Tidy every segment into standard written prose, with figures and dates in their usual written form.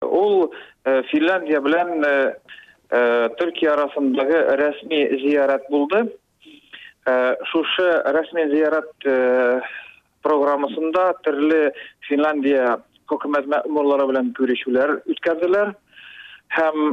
Ул Финляндия белән Төркия арасындагы рәсми зиярат булды. Шушы рәсми зиярат программасында төрле Финляндия хөкүмәт мәгъмурлары белән күрешүләр үткәрделәр. Һәм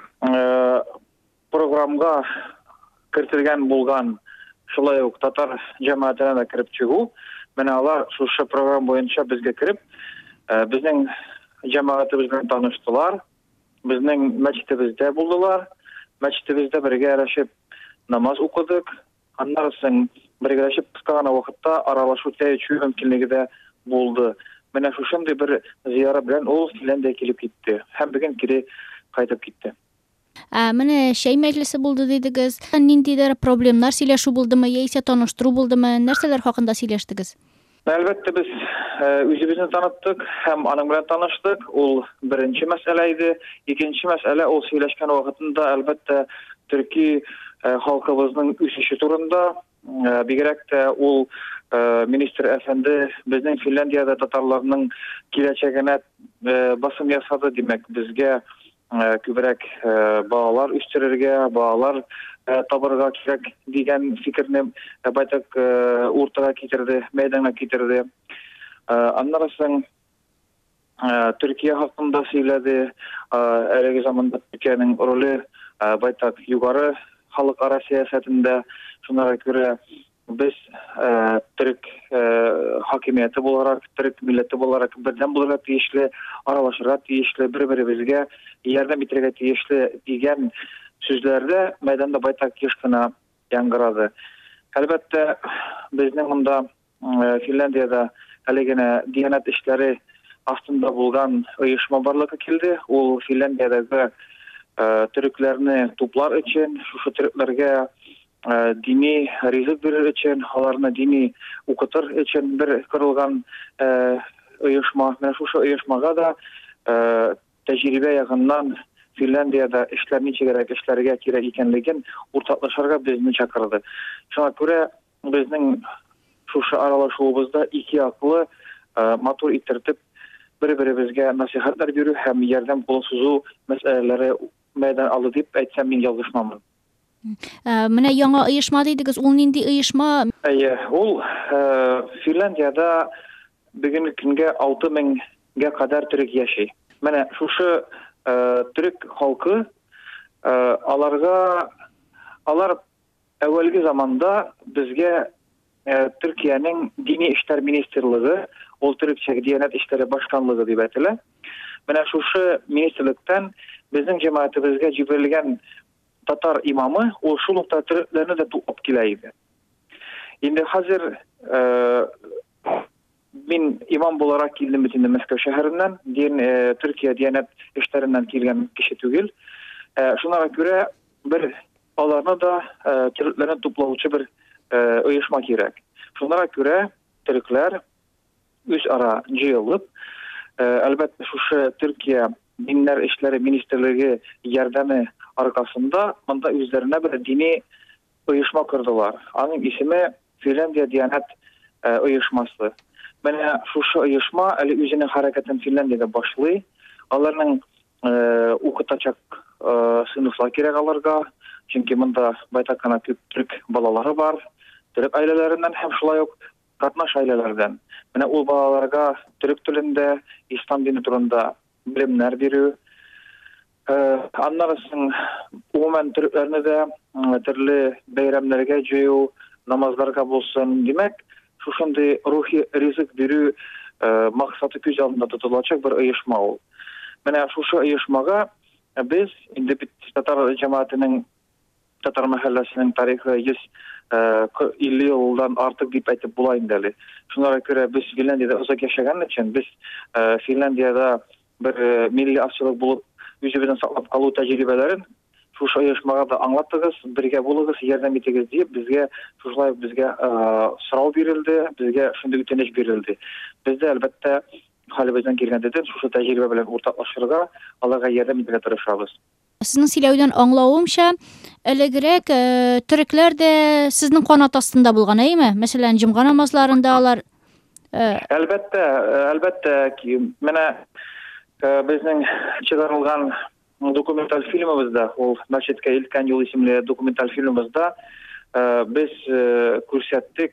програмга кертелгән булган шулай ук татар җәмәгатенә дә кереп чыгу. Менә алар шушы программа буенча безгә кереп, безнең җәмәгатебез белән таныштылар. Безнең мәчетебездә булдылар. Мәчетебездә бергә яшәп намаз укыдык. Аннан соң бергә яшәп кыска гына вакытта аралашу тәҗрибә мөмкинлеге дә булды. Менә шушындый бер зиярат белән ул Финляндия килеп китте. Һәм бүген кире кайтып китте. Менә шәй мәҗлесе булды дидегез. Ниндидер проблемалар сөйләшү булдымы, яисә таныштыру булдымы? Нәрсәләр хакында сөйләштегез? Әлбәттә без үзебезне таныттык һәм аның белән таныштык. Ул беренче мәсьәлә иде. Икенче мәсьәлә ул сөйләшкән вакытында әлбәттә төрки халкыбызның үсеше турында. Бигрәк тә ул министр әфәнде безнең Финляндиядә татарларның киләчәгенә басым ясады, димәк, безгә күбрәк балалар үстерергә, балалар табырга кирәк дигән фикерне байтак уртага китерде, мәйданга китерде. Аннан соң Төркия хакында сөйләде. Әлеге заманда Төркиянең роле байтак югары халыкара сәясәтендә. Шуңа күрә без төрк хакимияте буларак, төрк милләте буларак бердәм булырга тиешле, аралашырга тиешле, бер-беребезгә ярдәм итәргә тиешле дигән сүзләрдә мәйданда байтак еш кына яңгырады. Әлбәттә, безнең монда Финляндиядә әлегенә диянәт эшләре астында булган оешма барлыкка килде. Ул Финляндиядәге төрекләрне туплар өчен, шушы төрекләргә дини ризык бирер өчен, аларны дини укытыр өчен бер корылган оешма. Менә шушы оешмага да тәҗрибә ягыннан Финляндиядә эшләр ничегрәк эшләргә кирәк икәнлеген уртаклашырга безне чакырды. Шуңа күрә безнең шушы аралашуыбызда ике яклы матур иттереп бер-беребезгә насихатлар бирү һәм ярдәм кулы сузу мәсьәләләре мәйдан алды дип әйтсәм мин ялгышмамын. Менә яңа оешма дидегез, ул нинди оешма? Ул Финляндиядә бүгенге көнгә 6000-гә кадәр төрек яши. Менә шушы төрек халкы алар әүвәлге заманда безгә Төркиянең дини эшләр министрлыгы, ул төрекчә диянәт эшләре башканлыгы дип әйтелә. Менә шушы министрлыктан безнең җәмәгатебезгә җибәрелгән татар имамы ул шул ук төрекләрне дә туплап килә иде. Инде хәзер мин имам буларак килдем бит инде Мәскәү шәһәреннән, Төркия диянәт эшләреннән килгән кеше түгел. Шуңа күрә бер аларны да төрекләрне туплаучы бер оешма кирәк. Шуңа күрә төрекләр үз ара җыелып, әлбәттә шушы Төркия диннәр эшләре министрлыгы ярдәме аркасында монда үзләренә бер дини оешма кырдылар. Аның исеме Финляндия диянәт оешмасы. Менә шушы оешма әле үзенең хәрәкәтен Финляндиядә башлый. Аларның укытачак сыйныфлар кирәк аларга, чөнки монда байтак кына төрк балалары бар, төрк аиләләреннән һәм шулай ук катнаш аиләләрдән. Менә ул балаларга төрк телендә, ислам дине турында белемнәр бирү. Аннан соң umuman төркләрне дә төрле бәйрәмнәргә җыю, намазларга булсын, димәк, шушындый рухи ризык бирү максаты күз алдында тотылачак бер оешма ул. Менә шушы оешмага без инде татар җәмәгатенең, татар мәхәлләсенең тарихы 150 елдан артык дип әйтеп була инде әле. Шуңа күрә без Финляндиядә озак яшәгән өчен без Финляндиядә бер милли ачлык булып үзебезне саклап калу тәҗрибәләрен шушы оешмага да аңлатыгыз, бергә булыгыз, ярдәм итегез дип безгә шулай безгә сорау бирелде, безгә шундый үтенеч бирелде. Бездә әлбәттә хәлебездән килгәндә шушы тәҗрибә белән уртаклашырга, аларга ярдәм итәргә тырышабыз. Сезнең сөйләүдән аңлавымча, элегрәк төрекләр дә сезнең канат астында булган, әйме? Мәсәлән, җомга намазларында алар Әлбәттә, менә Безнең чыгарылган документаль фильмыбызда, ул Мәчеткә илткән юл исемле документаль фильмыбызда без күрсәттек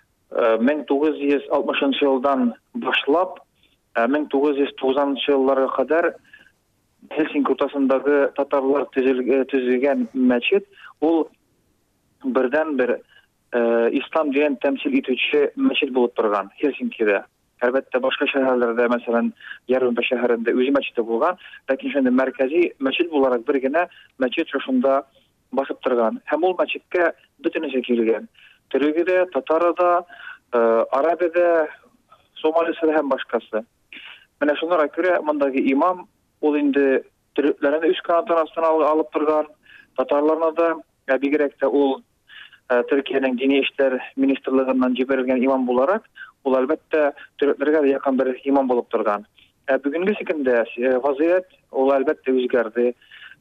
1960 елдан башлап 1990 елларга кадәр Хельсинки уртасындагы татарлар төзелгән мәчет, ул бердән-бер ислам динен тәмсил итүче мәчет булып торган Хельсинкида. Әлбәттә, башка шәһәрләрдә, мәсәлән, Ярымба шәһәрендә үзе мәчете булган, ләкин шундый мәркәзи мәчет буларак бер генә мәчет шушында басып торган. Һәм ул мәчеткә бөтенесе килгән. Төрге дә, татары да, арабы да, сомалисы да һәм башкасы. Менә шунларга күрә мондагы имам ул инде төрекләрне үз канатының астына алып торган, татарларны да, бигрәк тә ул Төркиянең дини эшләр министрлыгыннан җибәрелгән имам буларак, ул әлбәттә төрекләргә якын бер имам булып торган. Бүгенге секундә вазият ул әлбәттә үзгәрде.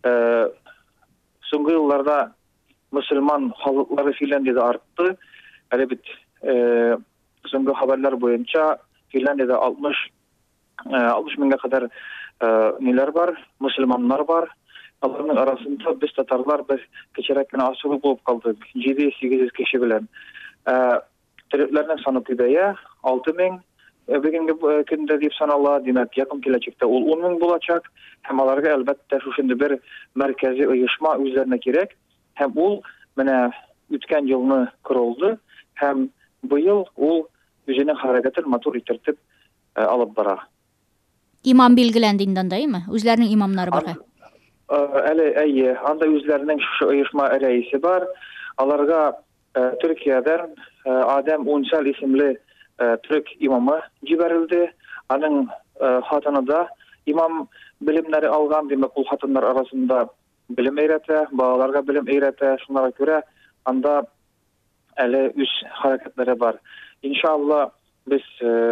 Соңгы елларда мөселман халыклары Финляндиядә артты. Әле бит соңгы хәбәрләр буенча Финляндиядә 60 меңгә кадәр ниләр бар, мөселманнар бар. Аларның арасында без татарлар бер кечерәк кенә асылы булып калдык. 700-800 кеше белән. Төрекләрнең саны күбәя, 6 мең бүгенге көндә дип санала, димәк, якын киләчәктә ул 10 мең булачак. Һәм аларга әлбәттә шушында бер мәркәзи оешма үзләренә кирәк. Һәм ул менә үткән елны корылды, һәм быел ул үзенең хәрәкәтен матур итертеп алып бара. Имам билгеләнде инде андаймы? Үзләренең имамнары бар. Әле әйе, анда үзләренең оешма рәисе бар. Аларга Төркиядән Адәм Унсал исемле төрек имамы җибәрелде. Аның хатыныда имам белемнәре алган, димәк, ул хатыннар арасында белем өйрәтә, балаларга белем өйрәтә. Шунларга күрә анда әле үз хәрәкәтләре бар. Иншалла без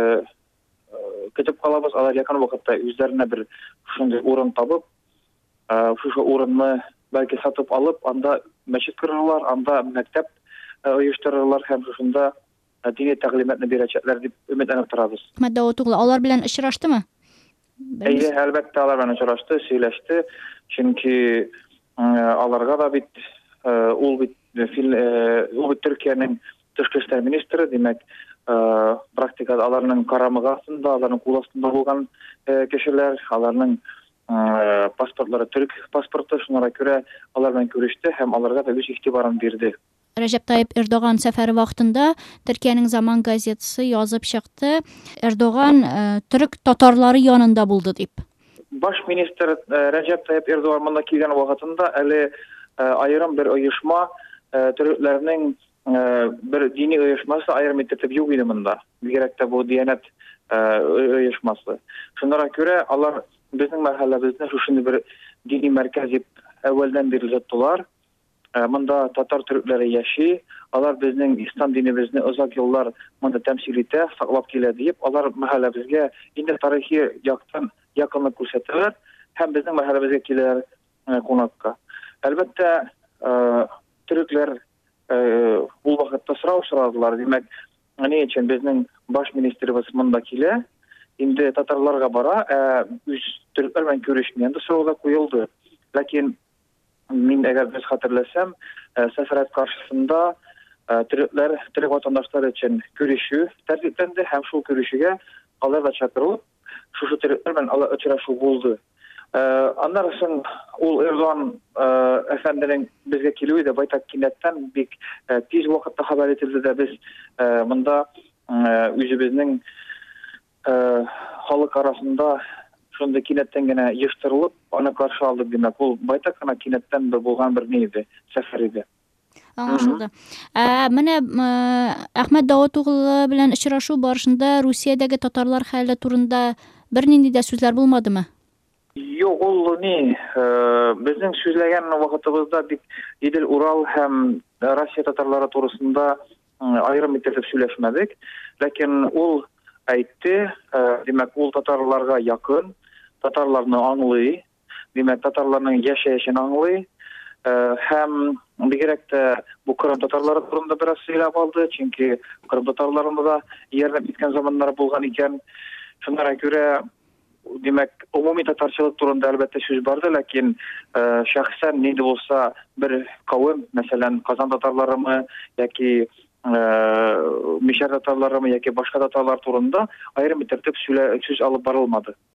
көтеп калабыз, алар якын вакытта үзләренә бер шундый урын табып, шушы урынны бәлки сатып алып, анда мәчет корырлар, анда мәктәп оештырырлар һәм шунда дини тәгълиматны бирәчәкләр дип өметләнеп торабыз. Әхмәт Давыт углы, алар белән очраштымы? Әйе, әлбәттә алар белән очрашты, сөйләште. Чөнки аларга да бит ул бит Төркиянең тышкы эшләр министры, димәк, практикада аларның карамыгы астында, аларның кул астында булган кешеләр, аларның паспортлары төрек паспорты, шунларга күрә алар белән күреште һәм аларга да үз игътибарын бирде. Рәҗәп Таyyip Эрдоган сәфәре вакытында Төркиянең Заман газетасы язып чыкты. Эрдоган төрек татарлары янында булды дип. Баш министр Рәҗәп Таyyip Эрдоган монда килгән вакытында әле аерым бер оешма төрекләрнең бер дини оешмасы аерым итеп юк иде монда. Бигрәк тә бу Диянәт оешмасы. Шунларга күрә алар безнең мәхәлләбезне шушында бер дини мәркәз дип әввәлдән бирле тоттылар. Монда татар төрекләре яши, алар безнең ислам динебезне озак еллар монда тәмсил итә, саклап килә дип, алар мәхәлләбезгә инде тарихи яктан якынлык күрсәтәләр һәм безнең мәхәлләбезгә киләләр кунакка. Әлбәттә, төрекләр ул вакытта сорау сорадылар, димәк, ни өчен безнең баш министрыбыз монда килә, инде татарларга бара, үз төрекләр белән күрешмәгән дә сорау да куелды. Ләкин мин әгәр без хәтерләсәм, сәфәрәт каршысында төрек ватандашлары өчен күрешү тәртипләнде һәм шул күрешүгә алар да чакырылып, шушы төрекләр белән очрашу булды. Аннан соң ул Эрдоган әфәнденең безгә килүе дә байтак кинәттән бик тиз вакытта хәбәр ителде дә без монда үзебезнең халык арасында шунда кинәттән генә ештырылып, аны каршы алдык, димәк, ул байтак кына кинәттән булган бер ни иде, сәфәр иде. Аңлашылды. Менә Әхмәт Давыт углы белән очрашу барышында Русиядәге татарлар хәле турында бернинди дә сүзләр булмадымы? Юк, ул ни, безнең сүзләгән вакытыбызда бик Идел Урал һәм Россия татарлары турысында аерым итеп сөйләшмәдек, ләкин ул әйтте, димәк, ул татарларга якын, татарларны аңлый, димәк, татарларның яшәешен аңлый, һәм бигрәк тә бу Кырым татарлары турында бераз сөйләп алды, чөнки Кырым татарларында да ярдәм иткән заманнары булган икән. Шуннан күрә demek umumi tatarçılık turunda elbette söz bardı, lakin şahsen neydi olsa bir kavim, mesela Kazan Tatarları mı, yaki Mişer Tatarları mı, yaki başka Tatarlar turunda ayrım bir tertip söz alıp barılmadı.